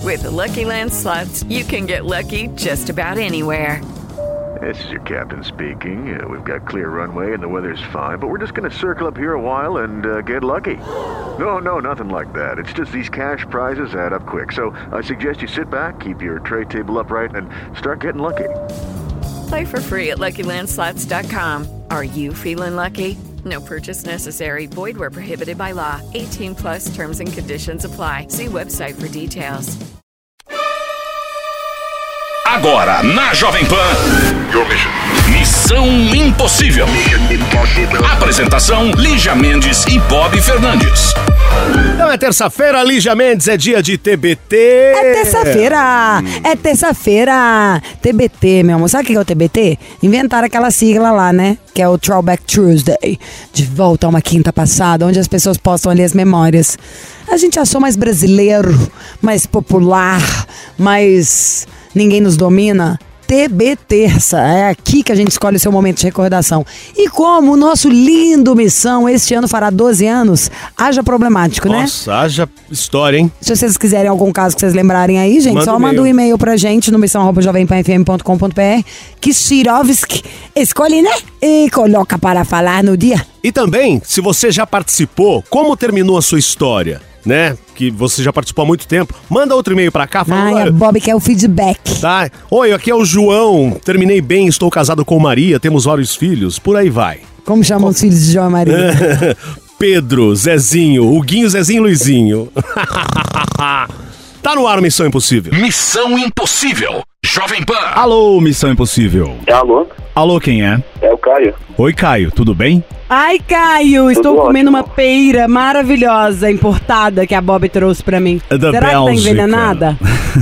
With the Lucky Land Slots, you can get lucky just about anywhere. This is your captain speaking. We've got clear runway and the weather's fine, but we're just going to circle up here a while and get lucky. No, nothing like that. It's just these cash prizes add up quick. So I suggest you sit back, keep your tray table upright, and start getting lucky. Play for free at LuckyLandSlots.com. Are you feeling lucky? No purchase necessary. Void where prohibited by law. 18 plus terms and conditions apply. See website for details. Agora, na Jovem Pan, Missão Impossível. Apresentação, Lígia Mendes e Bob Fernandes. Então é terça-feira, Lígia Mendes, é dia de TBT. É terça-feira. TBT, meu amor. Sabe o que é o TBT? Inventaram aquela sigla lá, né? Que é o Throwback Tuesday. De volta a uma quinta passada, onde as pessoas postam ali as memórias. A gente achou mais brasileiro, mais popular, mais... Ninguém nos domina. TBT, é aqui que a gente escolhe o seu momento de recordação. E como o nosso lindo Missão este ano fará 12 anos, haja problemático, né? Nossa, haja história, hein? Se vocês quiserem algum caso que vocês lembrarem aí, gente, só manda um e-mail pra gente no missão@jovempanfm.com.br que Shirovski escolhe, né? E coloca para falar no dia. E também, se você já participou, como terminou a sua história? Né? Que você já participou há muito tempo. Manda outro e-mail pra cá falando. A Bob quer o feedback. Tá. Oi, aqui é o João. Terminei bem, estou casado com Maria, temos vários filhos. Por aí vai. Como chamam os filhos de João e Maria? Pedro, Zezinho, Huguinho, Zezinho e Luizinho. Tá no ar Missão Impossível. Missão Impossível. Jovem Pan. Alô, Missão Impossível. Alô? Alô, quem é? É o Caio. Oi, Caio, tudo bem? Ai, Caio, estou Tudo comendo ótimo. uma peira maravilhosa, importada, que a Bob trouxe pra mim. Da Será que tá Bélgica. envenenada?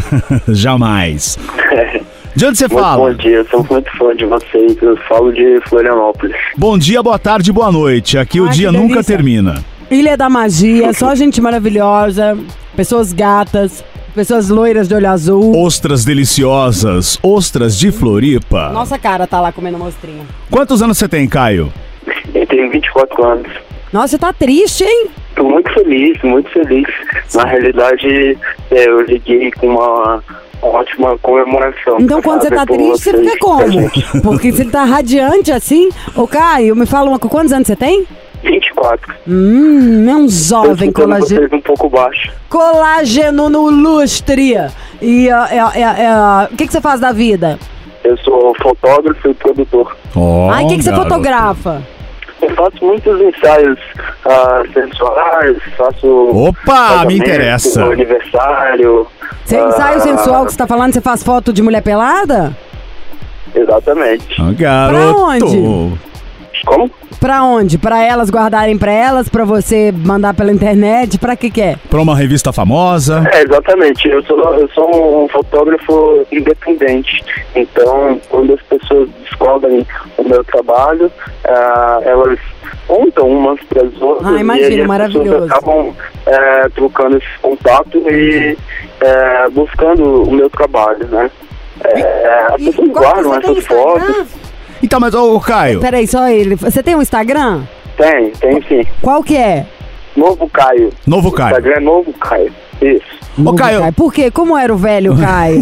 Jamais. De onde você Muito fala? bom dia, sou muito fã de vocês. Eu falo de Florianópolis. Bom dia, boa tarde, boa noite. Aqui o Ai, dia que nunca delícia. termina. Ilha da Magia, só gente maravilhosa, pessoas gatas, pessoas loiras de olho azul. Ostras deliciosas, ostras de Floripa. Nossa cara tá lá comendo mostrinha. Quantos anos você tem, Caio? Eu tenho 24 anos. Nossa, você tá triste, hein? Tô muito feliz, muito feliz. Na realidade, eu liguei com uma ótima comemoração. Então quando você tá Por triste, você vocês, fica como? pra gente. Porque você tá radiante assim. Ô, Caio, me fala quantos anos você tem? 24. É um Tô jovem escutando colágeno. vocês um pouco baixo. Colágeno no lustre. E o que você faz da vida? Eu sou fotógrafo e produtor. Oh, Ai, o que você garoto. fotografa? Eu faço muitos ensaios sensuais, faço... Opa, casamento, me interessa. aniversário. Você ensaio sensual que você tá falando, você faz foto de mulher pelada? Exatamente. Oh, garoto. Pra onde? Como? Pra onde? Pra elas guardarem pra elas, pra você mandar pela internet, pra que é? Pra uma revista famosa. Exatamente. Eu sou um fotógrafo independente. Então, quando as pessoas descobrem o meu trabalho, elas contam umas para as outras. Ah, imagino, e aí as maravilhoso. pessoas acabam trocando esse contato e buscando o meu trabalho, né? As pessoas guardam essas fotos. Então, mas ô Caio, Peraí, só ele. Você tem um Instagram? Tem sim. Qual que é? Novo Caio. Novo O Caio. Instagram é Novo Caio. Isso. Ô, Caio. Por quê? Como era o velho Caio?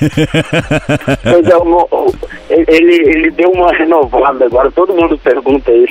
Pois é, ele deu uma renovada agora, todo mundo pergunta isso.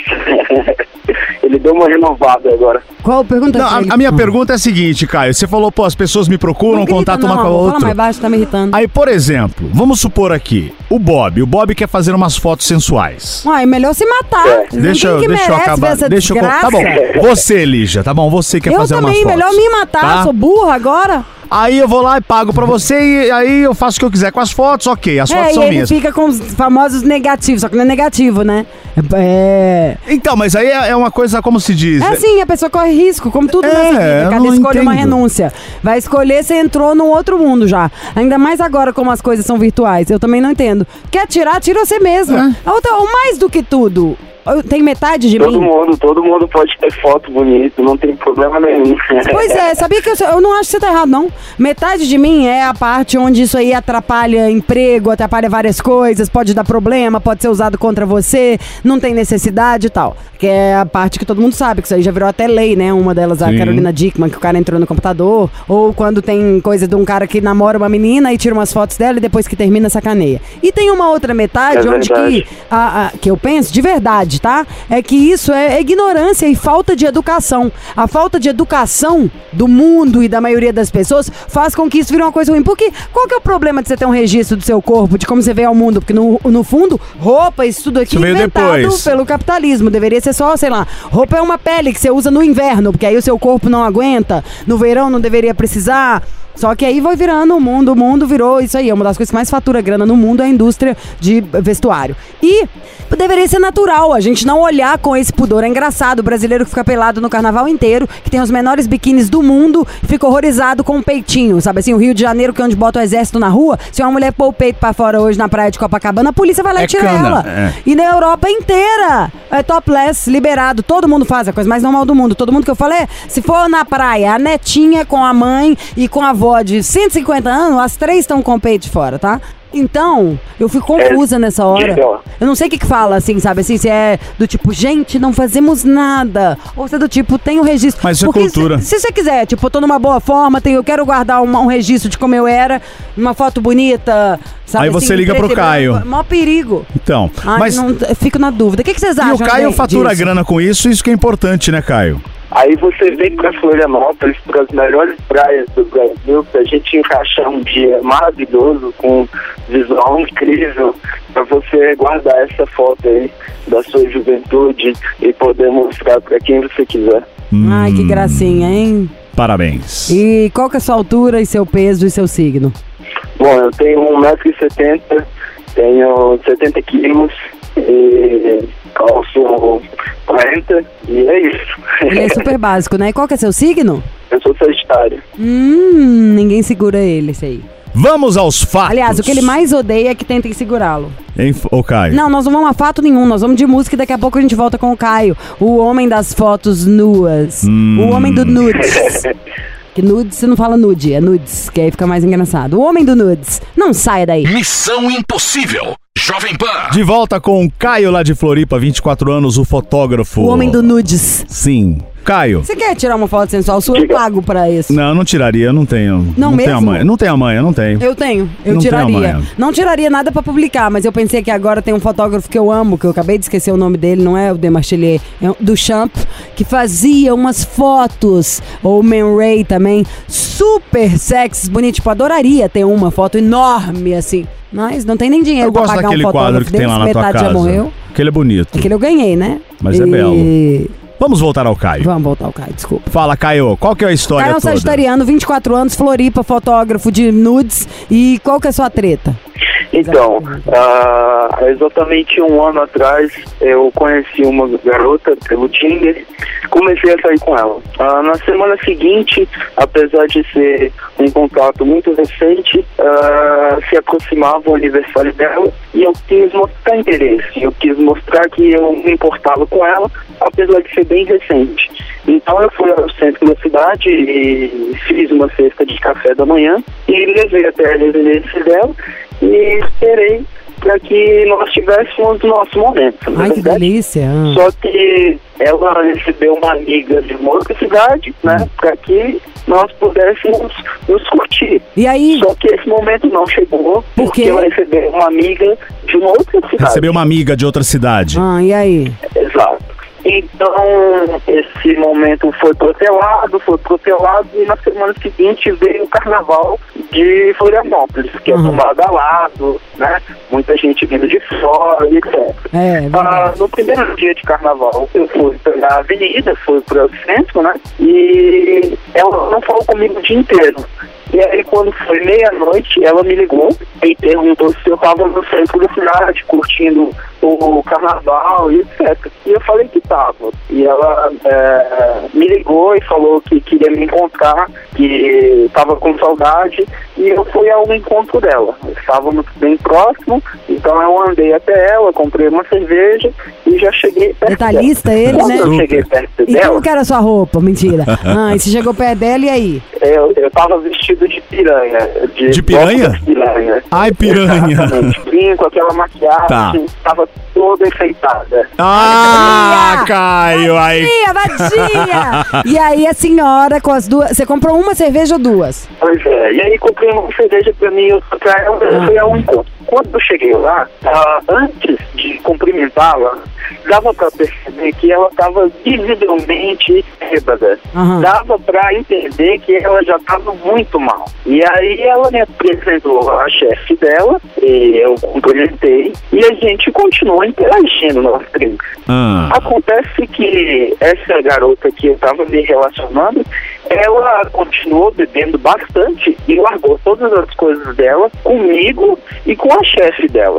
Ele deu uma renovada agora. Qual pergunta? não, a minha pergunta é a seguinte, Caio. Você falou, pô, as pessoas me procuram, contato uma com a Fala outra. mais baixo, tá me irritando. Aí, por exemplo, vamos supor aqui, o Bob quer fazer umas fotos sensuais. Uai, melhor se matar. Ninguém Deixa eu que merece ver acabar. essa Deixa eu, desgraça. tá bom. Você, Lígia, tá bom? Você quer Eu fazer umas também, fotos. melhor me matar, tá? sou burra agora. Aí eu vou lá e pago pra você e aí eu faço o que eu quiser com as fotos, ok, as fotos E são ele minhas. fica com os famosos negativos, só que não é negativo, né? Então, mas aí é uma coisa, como se diz... É assim, a pessoa corre risco, como tudo nessa vida. eu Cada não escolha uma entendo. renúncia. Vai escolher, você entrou num outro mundo já. Ainda mais agora como as coisas são virtuais. Eu também não entendo. Quer tirar, tira você mesmo. Ou mais do que tudo, Tem metade de Todo mim? Todo mundo pode ter foto bonita, não tem problema nenhum. Pois é, sabia que eu não acho que você tá errado, não. Metade de mim é a parte onde isso aí atrapalha emprego, atrapalha várias coisas, pode dar problema, pode ser usado contra você, não tem necessidade e tal. Que é a parte que todo mundo sabe, que isso aí já virou até lei, né? Uma delas, a Carolina Dickman, que o cara entrou no computador. Ou quando tem coisa de um cara que namora uma menina e tira umas fotos dela e depois que termina, sacaneia. E tem uma outra metade onde que eu penso, de verdade, tá? É que isso é ignorância e falta de educação. A falta de educação do mundo e da maioria das pessoas faz com que isso vire uma coisa ruim. Porque qual que é o problema de você ter um registro do seu corpo, de como você vê ao mundo? Porque no fundo, roupa, isso tudo aqui inventado pelo capitalismo. Deveria ser só, sei lá, roupa é uma pele que você usa no inverno, porque aí o seu corpo não aguenta. No verão não deveria precisar. Só que aí vai virando o mundo virou isso aí. É uma das coisas que mais fatura grana no mundo é a indústria de vestuário. E deveria ser natural a gente não olhar com esse pudor. É engraçado o brasileiro que fica pelado no carnaval inteiro, que tem os menores biquínis do mundo, fica horrorizado com o peitinho, sabe assim? O Rio de Janeiro, que é onde bota o exército na rua, se uma mulher pôr o peito pra fora hoje na praia de Copacabana, a polícia vai lá e tira ela. E na Europa inteira é topless, liberado, todo mundo faz, a coisa mais normal do mundo. Todo mundo que eu falei, se for na praia, a netinha com a mãe e com a avó de 150 anos, as três estão com o peito de fora, tá? Então, eu fico confusa nessa hora. Eu não sei o que fala, assim, sabe? Assim, se é do tipo, gente, não fazemos nada. Ou se é do tipo, tem o registro. Mas isso é cultura. Se você quiser, tipo, eu tô numa boa forma, eu quero guardar um registro de como eu era, uma foto bonita, sabe? Aí você assim, liga pro Caio. Maior perigo. Então, mas não, fico na dúvida. O que vocês acham? E o Caio fatura disso? grana com isso que é importante, né, Caio? Aí você vem para Florianópolis, para as melhores praias do Brasil, pra gente encaixar um dia maravilhoso, com visual incrível, para você guardar essa foto aí da sua juventude e poder mostrar para quem você quiser. Ai, que gracinha, hein? Parabéns. E qual que é a sua altura e seu peso e seu signo? Bom, eu tenho 1,70 m, tenho 70 quilos e calço 40 e é isso. Ele é super básico, né? E qual que é seu signo? Eu sou Sagitário. Ninguém segura ele, isso aí. Vamos aos fatos. Aliás, o que ele mais odeia é que tentem segurá-lo. Ô, Caio. Não, nós não vamos a fato nenhum, nós vamos de música e daqui a pouco a gente volta com o Caio. O homem das fotos nuas. O homem do nudes. Que nudes, você não fala nude, é nudes, que aí fica mais engraçado. O homem do nudes. Não saia daí. Missão Impossível. Jovem Pan. De volta com o Caio lá de Floripa, 24 anos, o fotógrafo. O homem do nudes. Sim. Caio. Você quer tirar uma foto sensual sua? Eu pago pra isso. Não tiraria, eu não tenho. Não mesmo? Tenho a manha. Não tenho a manha, não tenho. Eu tenho, eu tiraria. Não tiraria nada pra publicar, mas eu pensei que agora tem um fotógrafo que eu amo, que eu acabei de esquecer o nome dele, não é o Demarchelier, é o Duchamp, que fazia umas fotos, ou o Man Ray também, super sexys, bonito. Tipo, adoraria ter uma foto enorme assim. Mas não tem nem dinheiro pra pagar um fotógrafo. Eu gosto daquele quadro que tem lá na tua casa. Já morreu. Aquele é bonito. Aquele eu ganhei, né? Mas é belo. Vamos voltar ao Caio. Vamos voltar ao Caio, desculpa. Fala, Caio, qual que é a história Caio é um toda? sagitariano, 24 anos, Floripa, fotógrafo de nudes. E qual que é a sua treta? Então, exatamente um ano atrás, eu conheci uma garota pelo Tinder, comecei a sair com ela. Na semana seguinte, apesar de ser um contato muito recente, se aproximava o aniversário dela e eu quis mostrar interesse. Eu quis mostrar que eu me importava com ela, apesar de ser bem recente. Então eu fui ao centro da cidade e fiz uma cesta de café da manhã e levei até a residência dela e esperei para que nós tivéssemos o nosso momento. Ai, que delícia! Só que ela recebeu uma amiga de uma outra cidade, né, para que nós pudéssemos nos curtir. E aí? Só que esse momento não chegou, porque ela recebeu uma amiga de uma outra cidade. Recebeu uma amiga de outra cidade. E aí? Exato. Então, esse momento foi protelado e na semana seguinte veio o carnaval de Florianópolis, que é tomado a lado, né? Muita gente vindo de fora, etc. No primeiro dia de carnaval, eu fui pela avenida, fui para o centro, né? E ela não falou comigo o dia inteiro. E aí, quando foi meia-noite, ela me ligou e perguntou se eu tava no centro da cidade, curtindo o carnaval e etc. E eu falei que tava. E ela me ligou e falou que queria me encontrar, que tava com saudade, e eu fui ao encontro dela. Estávamos bem próximos, então eu andei até ela, comprei uma cerveja e já cheguei perto Detalhista dela. ele, Quando né? eu cheguei perto E dela, como que era a sua roupa? Mentira. E você chegou perto dela e aí? eu tava vestido de piranha. De piranha? De piranha. Ai, piranha. Exatamente. Brinco, aquela maquiagem, Tá. tava toda enfeitada. Caio, aí. Vadia! E aí a senhora com as duas... Você comprou uma cerveja ou duas? Pois é, e aí comprei uma cerveja pra mim e outra pra ela, foi a um encontro. Quando eu cheguei lá, antes de cumprimentá-la, dava pra perceber que ela estava visivelmente bêbada. Aham. Dava pra entender que ela já estava muito mal. E aí ela me apresentou a chefe dela, e eu cumprimentei, e a gente continuou interagindo, nós três. Acontece que essa garota que eu estava me relacionando, ela continuou bebendo bastante e largou todas as coisas dela comigo e com a chefe dela.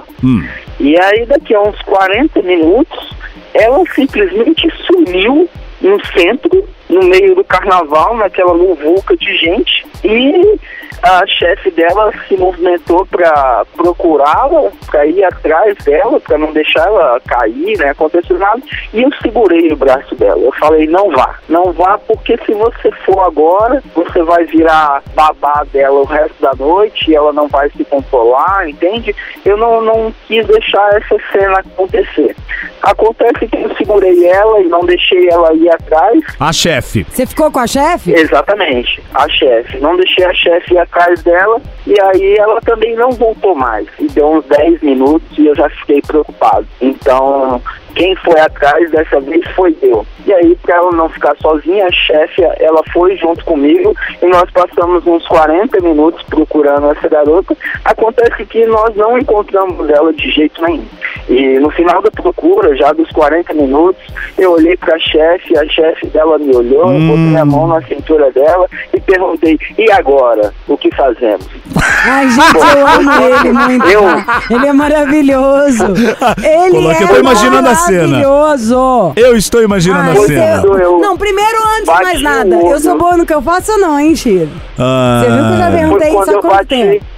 E aí daqui a uns 40 minutos, ela simplesmente sumiu no centro, no meio do carnaval, naquela muvuca de gente, e a chefe dela se movimentou para procurá-la, para ir atrás dela, para não deixar ela cair, né, acontecer nada, e eu segurei o braço dela. Eu falei, não vá, porque se você for agora, você vai virar babá dela o resto da noite, e ela não vai se controlar, entende? Eu não quis deixar essa cena acontecer. Acontece que eu segurei ela e não deixei ela ir atrás. A chefe. Você ficou com a chefe? Exatamente, a chefe. Não deixei a chefe ir atrás dela, e aí ela também não voltou mais. E deu uns 10 minutos e eu já fiquei preocupado. Então, quem foi atrás dessa vez foi eu. E aí, para ela não ficar sozinha, a chefe, ela foi junto comigo e nós passamos uns 40 minutos procurando essa garota. Acontece que nós não encontramos ela de jeito nenhum. E no final da procura, já dos 40 minutos, eu olhei para a chefe dela me olhou, eu botei a mão na cintura dela e perguntei, e agora? O que fazemos? Ai, gente, eu amo ele muito. Ele é maravilhoso. Ele Coloca, é eu tô imaginando a cena. maravilhoso. Eu estou imaginando a Ai, cena. Não, primeiro, antes de mais bati nada, o eu sou olho. boa no que eu faço ou não, hein, Chiro? Você viu que eu já perguntei Foi isso há quando eu quanto bati. tempo?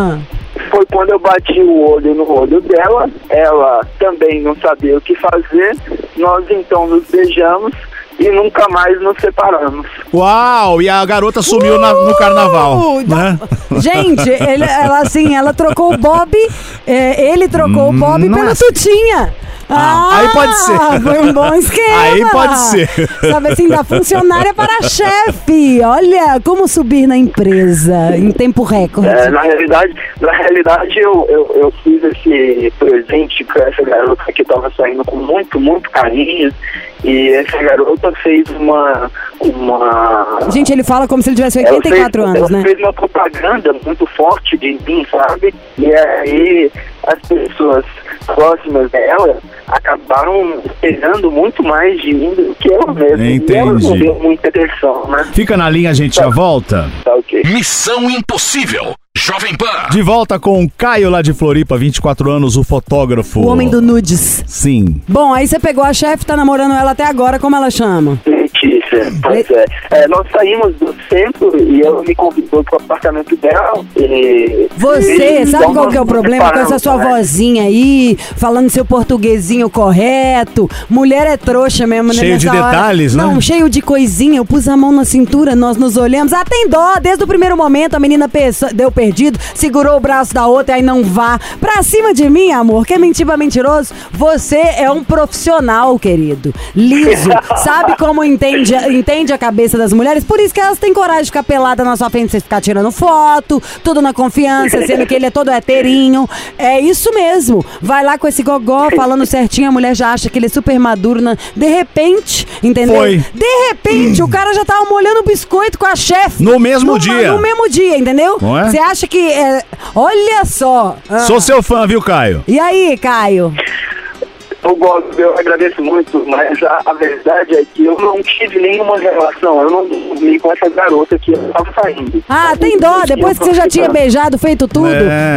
Foi quando eu bati o olho no olho dela, ela também não sabia o que fazer, nós então nos beijamos e nunca mais nos separamos. Uau, e a garota sumiu no carnaval, né? Gente, ela trocou o Bob, ele trocou o Bob pelo Tutinha. Aí pode ser. Foi um bom esquema. Aí pode ser. Sabe assim, da funcionária para a chefe. Olha como subir na empresa em tempo recorde. Na realidade eu fiz esse presente para essa garota que estava saindo com muito, muito carinho. E essa garota fez uma... Gente, ele fala como se ele tivesse 84 anos, ela né? fez uma propaganda muito forte de mim, sabe? E aí as pessoas próximas dela acabaram esperando muito mais de mim do que ela mesma. Entendi. E ela não deu muita atenção, né? Fica na linha, a gente já volta. Tá ok. Missão Impossível. Jovem Pan. De volta com o Caio lá de Floripa, 24 anos, o fotógrafo. O homem do nudes. Sim. Bom, aí você pegou a chefe, tá namorando ela até agora, como ela chama? Letícia, pois nós saímos do centro e ela me convidou pro apartamento dela. Você, sabe então qual que é o nós nos problema com essa separamos, sua né? vozinha aí, falando seu portuguesinho correto? Mulher é trouxa mesmo, né? Cheio de nessa hora. detalhes, né? Não, cheio de coisinha. Eu pus a mão na cintura, nós nos olhamos. Ah, tem dó. Desde o primeiro momento, a menina deu perdido, segurou o braço da outra, aí não vá. Pra cima de mim, amor, quer mentir pra mentiroso? Você é um profissional, querido. Liso. Sabe como entende a cabeça das mulheres? Por isso que elas têm coragem de ficar pelada na sua frente, você ficar tirando foto, tudo na confiança, sendo que ele é todo heterinho. É isso mesmo. Vai lá com esse gogó, falando certinho, a mulher já acha que ele é super maduro. De repente, entendeu? Foi. De repente, o cara já tava molhando o biscoito com a chefe. No mesmo dia. No mesmo dia, entendeu? Não é? Você acha que... olha só. Sou seu fã, viu, Caio? E aí, Caio? Ô Bob, eu agradeço muito, mas a verdade é que eu não tive nenhuma relação, eu não dormi com essa garota que eu tava saindo. Ah, tem dó, depois que você já tinha beijado, feito tudo.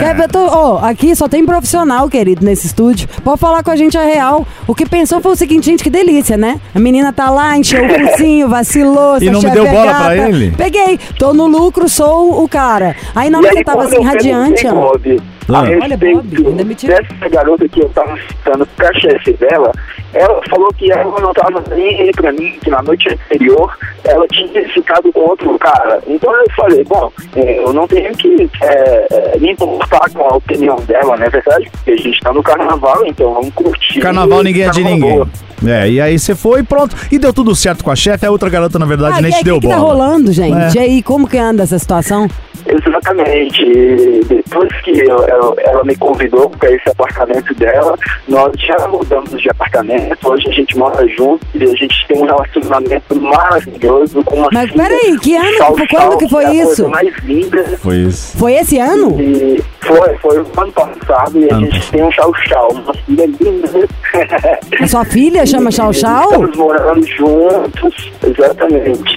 Aqui só tem profissional, querido, nesse estúdio. Pode falar com a gente a real. O que pensou foi o seguinte, gente, que delícia, né? A menina tá lá, encheu o cursinho, vacilou. E não me deu bola pra ele? Peguei, tô no lucro, sou o cara. Aí na hora que você tava assim, radiante, ó. Olha, Bob, ainda me tira. Essa garota que eu tava citando pra chefe dela, ela falou que ela não tava nem aí pra mim, que na noite anterior ela tinha ficado com outro cara. Então eu falei, bom, eu não tenho que me importar com a opinião dela, não é verdade? Porque a gente tá no carnaval, então vamos curtir. Carnaval ninguém é de ninguém. E aí você foi e pronto. E deu tudo certo com a chefe, a outra garota, na verdade, nem te deu bola. O que tá rolando, gente? E aí, como que anda essa situação? Exatamente. Depois que ela me convidou para esse apartamento dela, nós já mudamos de apartamento. Hoje a gente mora junto e a gente tem um relacionamento maravilhoso com uma Mas peraí, que ano? Quando que foi isso? Mais linda. Foi isso. Foi esse ano? E foi o ano passado e a gente tem um chau-chau, uma filha linda. A sua filha chama chau-chau? Estamos morando juntos, exatamente.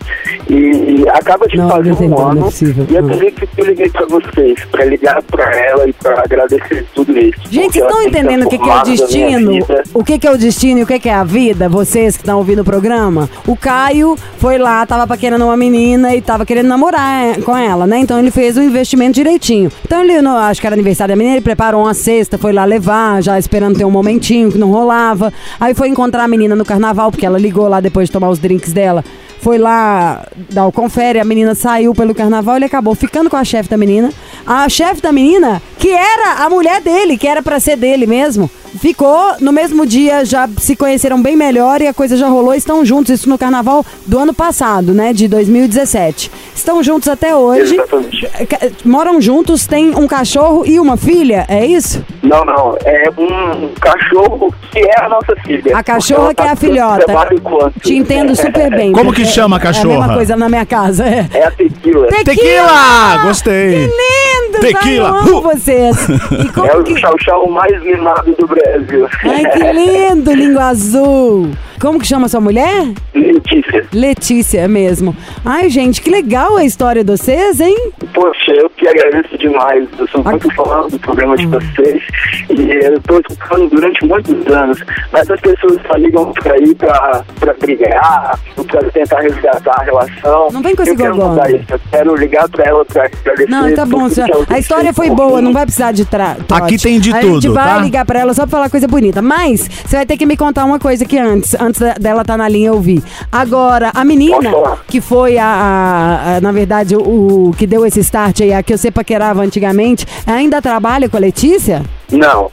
E acaba de fazer um ano e eu queria que eu liguei pra vocês, pra ligar pra ela e pra agradecer tudo isso. Gente, vocês estão entendendo o que é o destino? O que é o destino e o que é a vida? Vocês que estão ouvindo o programa? O Caio foi lá, tava paquerando uma menina e tava querendo namorar com ela, né? Então ele fez o investimento direitinho. Então ele, acho que era aniversário da menina, ele preparou uma cesta, foi lá levar, já esperando ter um momentinho que não rolava. Aí foi encontrar a menina no carnaval, porque ela ligou lá depois de tomar os drinks dela. Foi lá dar o confere, a menina saiu pelo carnaval, ele acabou ficando com a chefe da menina. A chefe da menina, que era a mulher dele, que era pra ser dele mesmo, ficou, no mesmo dia já se conheceram bem melhor e a coisa já rolou, estão juntos, isso no carnaval do ano passado, né, de 2017. Estão juntos até hoje, moram juntos, tem um cachorro e uma filha, é isso? Não, é um cachorro que é a nossa filha. A cachorra que é a filhota. Te entendo super bem. Como que chama a cachorra? É a mesma coisa na minha casa. É a Tequila. Tequila! Gostei. Que lindo! Tequila! Eu amo vocês. E como é o chau-chau mais mimado do Brasil. Ai, que lindo, língua azul. Como que chama sua mulher? Letícia. Letícia mesmo. Ai, gente, que legal a história de vocês, hein? Poxa, eu que agradeço demais. Eu sou muito fã do programa de vocês. E eu tô escutando durante muitos anos. Mas as pessoas só ligam pra ir pra brigar, pra tentar resgatar a relação. Não vem com esse gogó. Eu quero ligar pra ela pra agradecer. Não, tá bom. A história foi boa, não vai precisar de trote. Aqui tem de tudo, tá? A gente vai ligar pra ela só pra falar coisa bonita. Mas você vai ter que me contar uma coisa que antes dela estar na linha eu vi. Agora, a menina que foi na verdade, o que deu esse start aí, a que você paquerava antigamente, ainda trabalha com a Letícia? Não.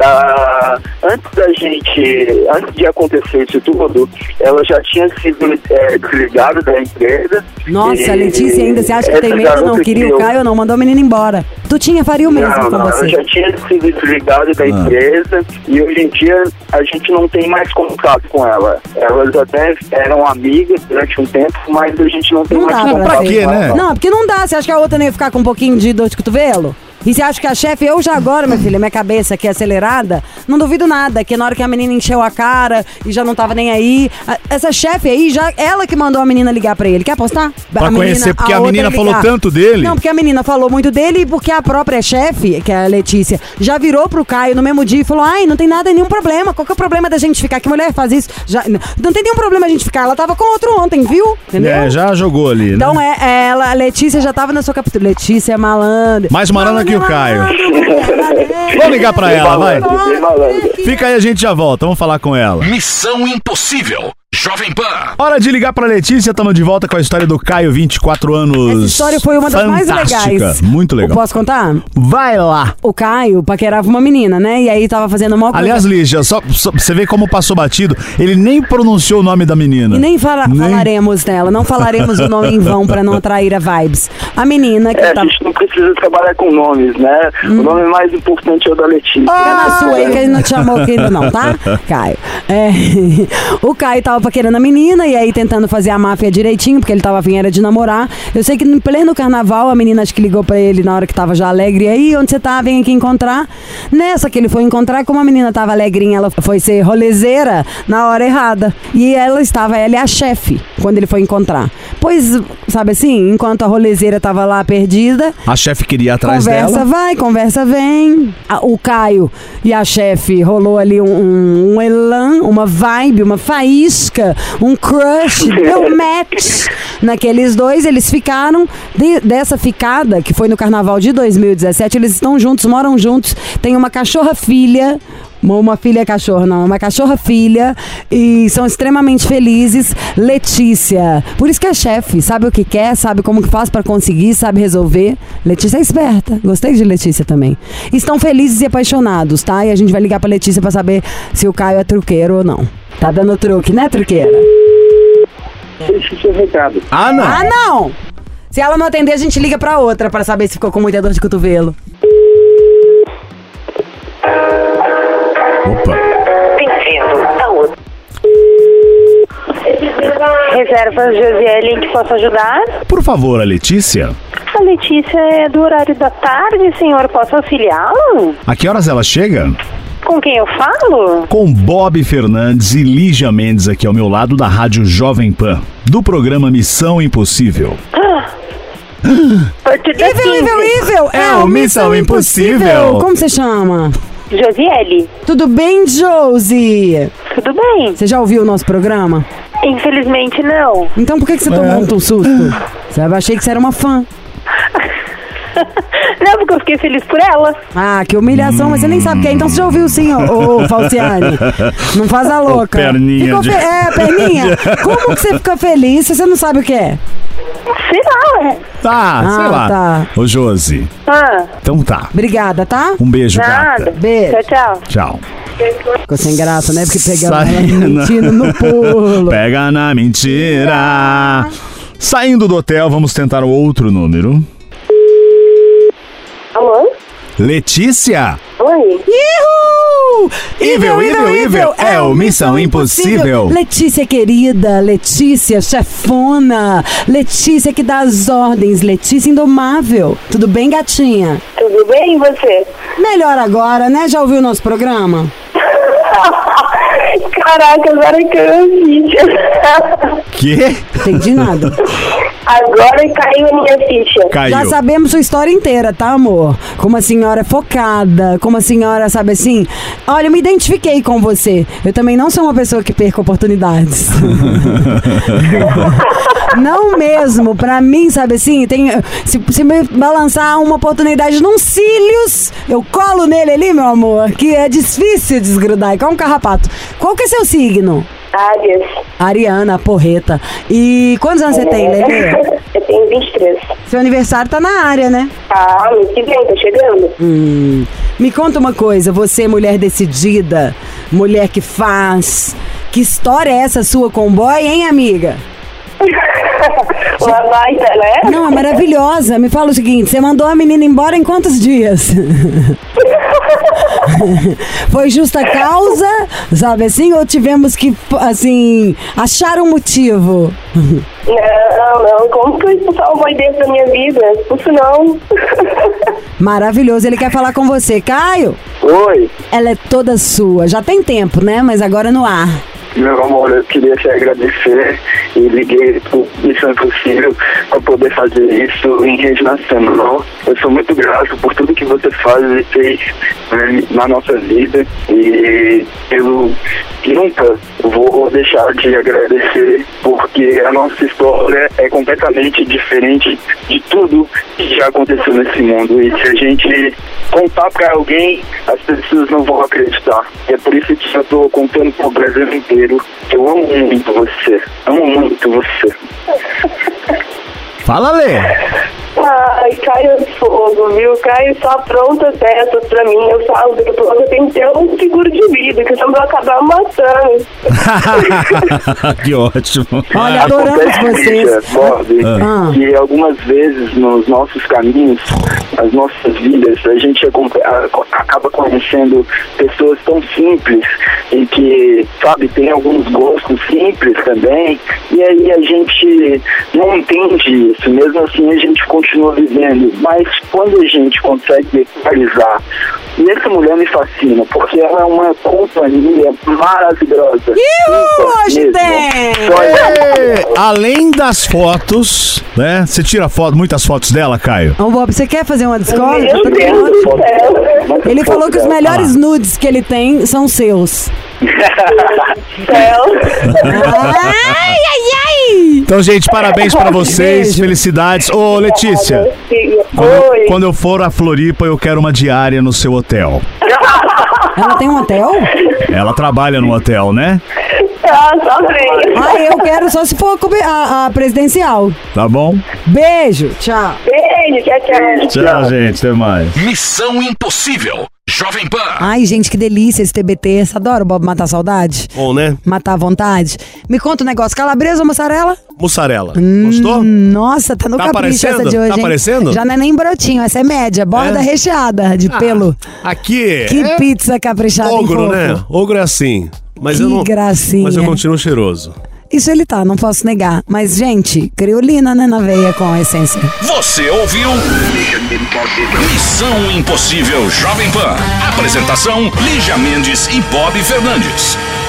Antes de acontecer isso tudo, ela já tinha sido desligada da empresa. Nossa, a Letícia ainda, você acha que tem medo? Não queria o Caio, não, mandou a menina embora. Faria o mesmo com você. Ela já tinha sido desligada da empresa e hoje em dia a gente não tem mais contato com ela. Elas até eram amigas durante um tempo, mas a gente não tem mais contato pra quê, com né? ela. Não, porque não dá. Você acha que a outra não ia ficar com um pouquinho de dor de cotovelo? E você acha que a chefe, eu já agora, minha filha, minha cabeça aqui acelerada, não duvido nada, que na hora que a menina encheu a cara e já não tava nem aí, essa chefe aí, ela que mandou a menina ligar pra ele. Quer apostar? Pra conhecer, porque a menina falou tanto dele? Não, porque a menina falou muito dele e porque a própria chefe, que é a Letícia, já virou pro Caio no mesmo dia e falou, ai, não tem nada, nenhum problema, qual que é o problema da gente ficar? Que mulher faz isso? Não tem nenhum problema a gente ficar, ela tava com outro ontem, viu? Entendeu? Já jogou ali, né? Então a Letícia já tava na sua captura. Letícia é malandra. Mais malandra que o Caio. Vamos ligar pra ela, vai. Fica aí, a gente já volta. Vamos falar com ela. Missão Impossível. Jovem Pan. Hora de ligar pra Letícia, estamos de volta com a história do Caio, 24 anos. Essa história foi uma das mais legais. Muito legal. Posso contar? Vai lá. O Caio paquerava uma menina, né? E aí tava fazendo uma... Aliás, Lígia, só você vê como passou batido. Ele nem pronunciou o nome da menina. E nem falaremos dela. Não falaremos o nome em vão pra não atrair a vibes. A menina que a gente não precisa trabalhar com nomes, né? O nome mais importante é o da Letícia. Fica na sua aí que ele não te chamou aqui ainda não, tá? Caio. O Caio tava paquerando a menina e aí tentando fazer a máfia direitinho, porque ele tava afim era de namorar. Eu sei que no pleno carnaval a menina acho que ligou pra ele na hora que tava já alegre. E aí, onde você tá? Vem aqui encontrar. Nessa que ele foi encontrar, como a menina tava alegrinha, ela foi ser rolezeira na hora errada. E ela e a chefe, quando ele foi encontrar. Pois, sabe assim, enquanto a rolezeira tava lá perdida, a chefe queria ir atrás dela. Conversa vai, conversa vem. O Caio e a chefe rolou ali um elan, uma vibe, uma faísca, um crush, deu match naqueles dois. Eles ficaram, dessa ficada, que foi no carnaval de 2017, eles estão juntos, moram juntos, tem uma cachorra-filha. Uma filha cachorra, não, uma cachorra-filha, e são extremamente felizes. Letícia, por isso que é chefe, sabe o que quer, sabe como que faz pra conseguir, sabe resolver. Letícia é esperta, gostei de Letícia também. Estão felizes e apaixonados, tá? E a gente vai ligar pra Letícia pra saber se o Caio é truqueiro ou não. Tá dando truque, né, truqueira? Deixa o seu recado. Ah, não! Ah, não! Se ela não atender, a gente liga pra outra pra saber se ficou com muita dor de cotovelo. Opa! Bem-vindo a outra. Reservas Josiele, em que posso ajudar? Por favor, a Letícia. A Letícia é do horário da tarde, senhor. Posso auxiliá-lo? A que horas ela chega? Com quem eu falo? Com Bob Fernandes e Lígia Mendes aqui ao meu lado da Rádio Jovem Pan, do programa Missão Impossível. Evil! É o Missão Impossível. Como você chama? Josiele. Tudo bem, Josie? Tudo bem? Você já ouviu o nosso programa? Infelizmente não. Então por que você tomou um susto? Eu achei que você era uma fã. Não, porque eu fiquei feliz por ela. Ah, que humilhação, mas você nem sabe quem é. Então você já ouviu sim, ô Falciane. Não faz a louca. Perninha. Perninha. Como que você fica feliz se você não sabe o que é? Sei lá, ué. Tá, sei lá. Tá. Ô, Josi. Então tá. Obrigada, tá? Um beijo, Nada. gata. Beijo. Tchau. Tchau. Ficou sem graça, né? Porque pegava ela Sai mentindo no pulo. Pega na mentira. Saindo do hotel, vamos tentar o outro número. Alô? Letícia? Oi? Ihu! Evil! É o Missão Impossível. Letícia querida, Letícia chefona, Letícia que dá as ordens, Letícia indomável. Tudo bem, gatinha? Tudo bem, e você? Melhor agora, né? Já ouviu o nosso programa? Caraca, agora que eu vi. Quê? Entendi nada. Agora caiu a minha ficha. Caiu. Já sabemos sua história inteira, tá, amor? Como a senhora é focada, como a senhora, sabe assim... Olha, eu me identifiquei com você. Eu também não sou uma pessoa que perca oportunidades. Não mesmo. Pra mim, sabe assim, se me balançar uma oportunidade num cílios, eu colo nele ali, meu amor, que é difícil desgrudar, é igual um carrapato. Qual que é seu signo? Áreas. Ariana, porreta. E quantos anos você tem, Lelê? Eu tenho 23. Seu aniversário tá na área, né? Ah, mês que vem, tá chegando. Me conta uma coisa, você mulher decidida, mulher que faz, que história é essa sua com o boy, hein, amiga? Uma baita, né? Não, é maravilhosa. Me fala o seguinte, você mandou a menina embora em quantos dias? Foi justa causa, sabe assim? Ou tivemos que, assim, achar um motivo? Não. Como que eu expulsar o boy dentro da minha vida? Isso não. Maravilhoso. Ele quer falar com você. Caio? Oi, Ela é toda sua. Já tem tempo, né? Mas agora no ar. meu amor, eu queria te agradecer e liguei pro Missão Impossível para poder fazer isso em rede nacional. Eu sou muito grato por tudo que você faz e fez, né, na nossa vida, e eu nunca vou deixar de agradecer, porque a nossa história é completamente diferente de tudo que já aconteceu nesse mundo, e se a gente contar para alguém, as pessoas não vão acreditar. E é por isso que eu tô contando pro Brasil inteiro. Eu amo muito você. Amo muito você. Fala, Lê. Ai, Caio é fogo, viu? Caio só apronta peças pra mim. Eu falo que eu tenho que ter um seguro de vida, que senão eu vou acabar matando. Que ótimo. Olha, adoramos vocês. Que algumas vezes nos nossos caminhos, nas nossas vidas, a gente acaba conhecendo pessoas tão simples e que, sabe, tem alguns gostos simples também, e aí a gente não entende isso, mesmo assim a gente continua vivendo, mas quando a gente consegue equalizar, e essa mulher me fascina, porque ela é uma companhia maravilhosa. Hoje tem! Além das fotos, né? Você tira muitas fotos dela, Caio? Ô, Bob, você quer fazer uma discórdia? Meu Deus do céu. Ele falou que os melhores nudes que ele tem são seus. Céu. Ai, ai, ai! Então, gente, parabéns pra vocês, Beijo. felicidades. Ô, Letícia, Oi. quando eu for a Floripa, eu quero uma diária no seu hotel. Ela tem um hotel? Ela trabalha no hotel, né? Só vem. Ah, eu quero só se for a presidencial. Tá bom? Beijo, tchau. Beijo, tchau. Tchau, gente, até mais. Missão Impossível. Jovem Pan. Ai, gente, que delícia esse TBT. Você adora o Bob matar a saudade? Bom, né? Matar a vontade? Me conta um negócio, calabresa ou mussarela? Mussarela. Gostou? Nossa, tá no Tá capricho aparecendo? essa de hoje, Tá hein? aparecendo? Já não é nem brotinho, essa é média, borda recheada de pelo. Aqui Que é pizza caprichada em ogro, fofo. né? Ogro é assim. Mas Que eu não. gracinha. Mas eu continuo cheiroso. Isso ele tá, não posso negar. Mas, gente, criolina, né, na veia com a essência. Você ouviu? Missão Impossível Jovem Pan. Apresentação: Lígia Mendes e Bob Fernandes.